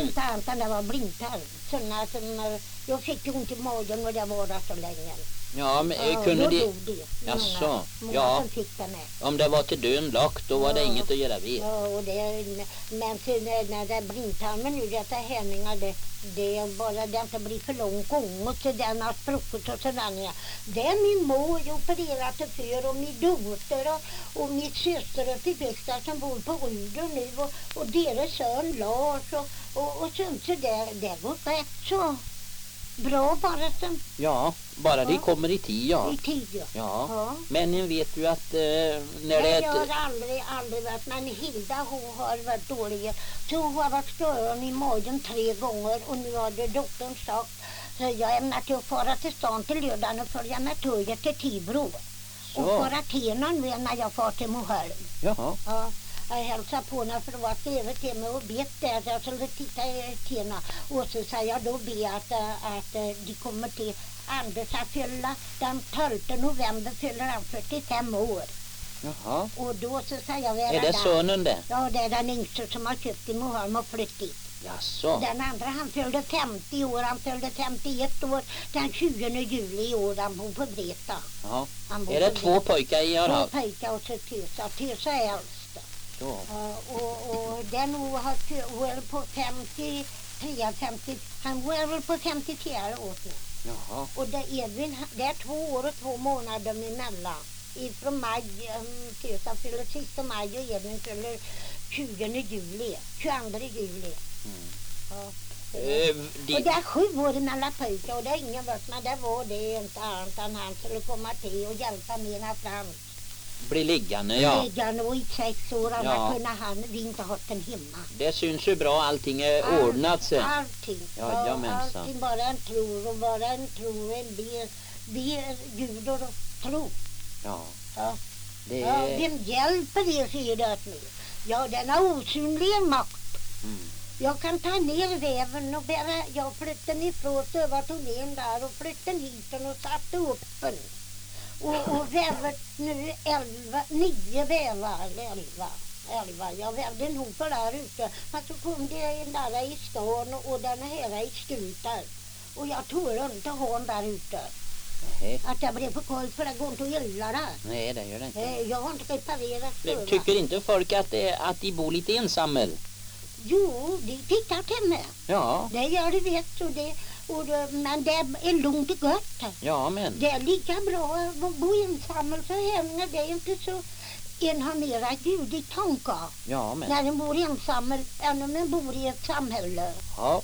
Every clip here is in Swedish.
inte antan, det var blindtarm. Sådana som, jag fick ont i magen och det var där så länge. Ja, men Ja, kunde då det... dog det. Jaså, Många ja. som fick det med. Om det var till dön lagt, då var det inget att göra vid. Ja, och det, men när det är blindtarmen nu, detta hämningar, det är bara det inte blir för lång gång och till den har spruckit och sådär. Det är min mor opererat för och min dotter och min syster och Pibexta som bor på Ruder nu och deras son Lars och sånt, så det går rätt så bra bara som... Ja, bara det kommer i tid, ja. I tid, ja. Ja. Men ni vet ju att när det Nej, är... jag har aldrig varit, men Hilda hon har varit dålig. Så hon har varit störande i magen 3 gånger och nu har det doktorn sagt. Så jag ämnar till att fara till stan till lördagen och följa med tåget till Tibro. Och fara till någon när jag far till Moholm. Jaha. Ja. Jag hälsade på henne för det var över till mig och bet där. Jag skulle titta i henne. Och så sa jag då att de kommer till Anders att fylla den 12 november fyller han 45 år. Jaha. Och då så sa jag... Är det sonen det? Ja, det är den yngste som har köpt i Moholm och flyttat dit. Jaså. Den andra han fyllde 50 år, han fyllde 51 år den 20 juli i år, han bor på Breta. Ja. Är det 2 pojkar i har haft? 2 pojkar och så Tessa. Tessa är äldsta. Ja. Och den har på 53, 50, han var väl på 54 år nu. Jaha. Och det är 2 år och 2 månader emellan. Från maj, Tessa fyller sista maj och Edvin fyller 20 juli, 22 juli. Ja. Och det är 7 år mellan pojkar och det är ingen vuxna, det var det inte annat än han skulle komma till och hjälpa mina Frans. Bli liggande, ja. Liggande och i 6 år, annars kunde vi inte ha den hemma. Det syns ju bra, allting är ordnat sig. Allting. Allting, bara en tror och bara en tror och en ber Gud och tro. Ja. Vem hjälper er, säger det nu? Ja, den har osynlig makt. Jag kan ta ner väven och bära, jag flyttade ifrån Sövartonén där och flyttade hit den och satte upp den. Och vävet nu 9 vävar, 11. Jag vävde en hop där ute. Men så kom det en där i stan och den här i Skutar. Och jag tog inte hon där ute. Att jag blev på koll för det går inte att gilla det. Nej, det gör det inte. Jag har inte reparerat. Tycker inte folk att de bor lite ensamma? Jo, de tittar till mig. Ja. Det gör det, vet du. Men det är lugnt och gott. Ja, men. Det är lika bra att bo ensam så hemma. Det är inte så enharmerat ljud i tankar. Ja, men. När man bor ensam än om man bor i ett samhälle. Ja.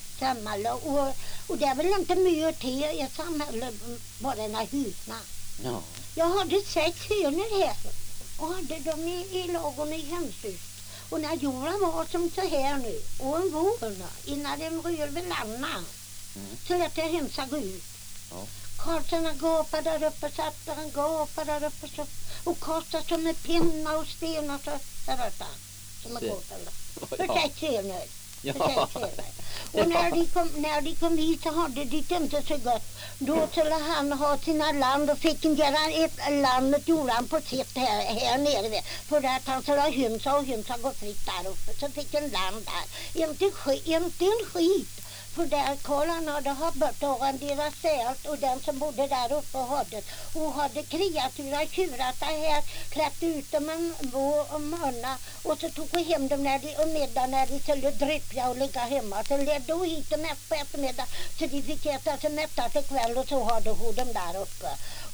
Och det är väl inte mycket till i ett samhälle, bara den här husna. Ja. Jag hade 6 hönor här och hade dem i lagen i hemshus. Och när jorden var som så här nu, och en vår, innan den rör vid landet, så lät jag hönsa gå ut. Ja. Karlsson gapade där uppe, satt han gapade där uppe så, och kastade som en pinna och stenar så där uppe. Som en gåpade. För 6 hönor. Ja. Och när de kom hit så hade de inte så gott. Då skulle han ha sina land och fick göra landet gjorde han på sitt här nere. För att han skulle ha hönsa och hönsa gå fritt där uppe. Så fick en land där. Inte en skit. För där Karlan hade bortarrenderat sält och den som bodde där uppe hade kreatura tjurat här, klätt ut dem en månad och så tog vi hem dem när de skulle drypja och ligga hemma. Så ledde hon hit dem på eftermiddag så de fick äta sig mätta till kväll och så hade hon dem där uppe.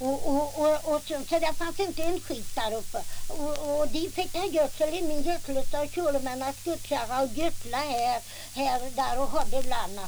Så det fanns inte en skit där uppe. Och de fick ha gödsel i min gödselsta och kjolmännen skuttkärra och gödsla här där och hade landet.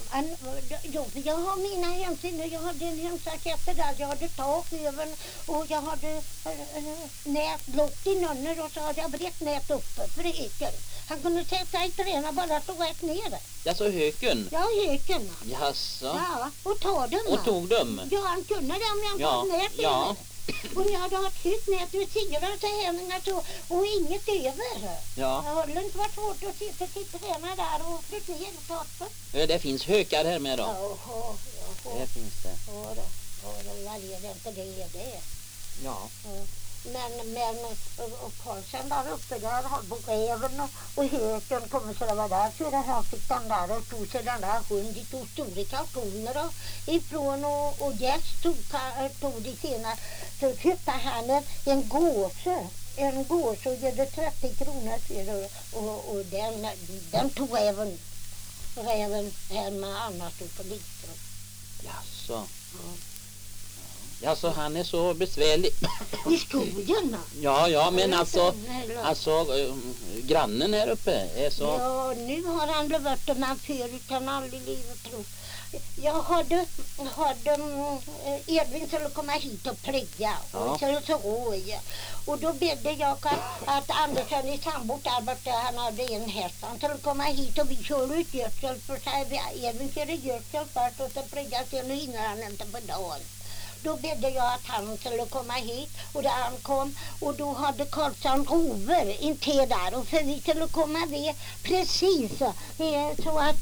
Jag har mina hemsidor, jag hade en hemsaketter där, jag hade tak över och jag hade nät lågt i nunnor och så hade jag brett nät uppe för höken. Han kunde sätta i träna bara stå rätt ner. Ja, så höken? Ja, höken. Jaså? Ja, och ta dem. Och tog dem? Ja, han kunde det om jag hade nät över. Och jag hade haft hytt nät med 10 hämningar så, och inget över. Ja. Det hade inte varit svårt att sitta till träna där och flytta ner taket. Det finns hökar här med då? Ja. Det finns det. Ja, det är inte det. Ja. Men och Karlsson där uppe där har på räven och höken kommer så det var där så där han fick den där och tog sig den där hunden tog stora kartoner ifrån och gäst tog det senare så köpte han en gåse. En gås och gjorde 30 kronor för det och den tog räven hemma annars på Lidström. Jaså. Jaså, han är så besvärlig. I skogen? Ja, men alltså grannen här uppe är så... Ja, nu har han blivit det, men förut kan aldrig livet tro. Jag hade Edvin skulle komma hit och plugga och så oj. Och då bedde jag att Andersson i Sambot där borta, han hade en häst. Han skulle komma hit och vi körde ut gödsel för sig. Edvin körde gödsel först och så plugga sen och hinner han inte på dagen. Då bedde jag att han skulle komma hit och där han kom och då hade Karlsson rover in till där och för vi skulle komma vid precis så att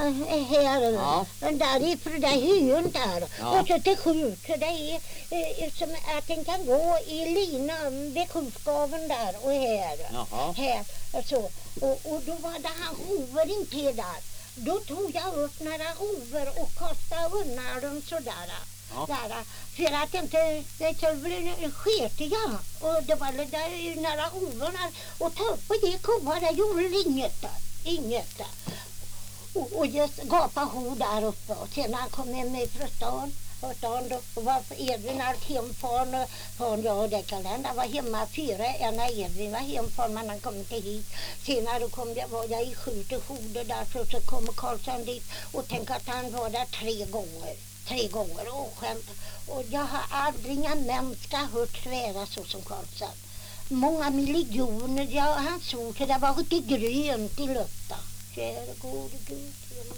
här där ifrån där hyn där och så till skjut så det är som att den kan gå i linan vid skjutskaven där och här så och då var det han rover in till där. Då tog jag upp några rover och kastade undan dem sådär. Där, för att inte det skulle bli sketiga och det var där nära ovarna och ta upp på det kovar där gjorde inget där. Och just gapa ho där uppe och sen han kom hem med från stan då var Edvin hemfaren ja det kan hända var hemma 4 när Edvin var hemfaren men han kom inte hit senare var jag i skjuter där så kom Karlsson dit och tänk att han var där 3 gånger oskämt. Och jag har aldrig en människa hört svära så som Karlsson. Många miljoner, han såg så det var riktigt grönt i luften. Kära gode Gud.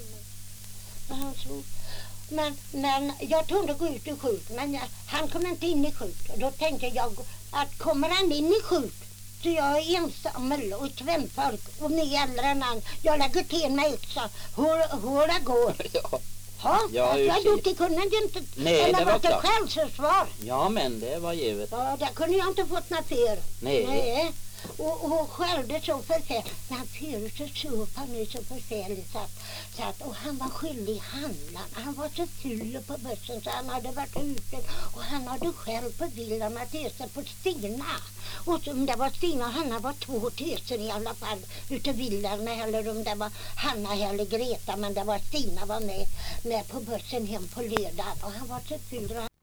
Han såg. Men jag tog inte gå ut i skjut, men han kom inte in i skjut. Och då tänkte jag att kommer han in i skjut så jag är ensam och tvennfolk och ni äldre än han. Jag lägger till mig också. Hur det går. Ja, det kunde jag inte. Nej, eller det var klart. Självförsvar. Ja, men det var givet. Ja, där kunde jag inte fått något för. Nej. Och skällde så förfärligt. Men förut så såg han nu så förfärligt så att och han var skyldig handlan. Han var så full på börsen så han hade varit ute och han hade själv på villan att ösa på Stina. Och så om det var Stina och Hanna var 2 töser i alla fall ute villan eller om det var Hanna eller Greta men det var Stina var med på börsen hem på lördag och han var så full.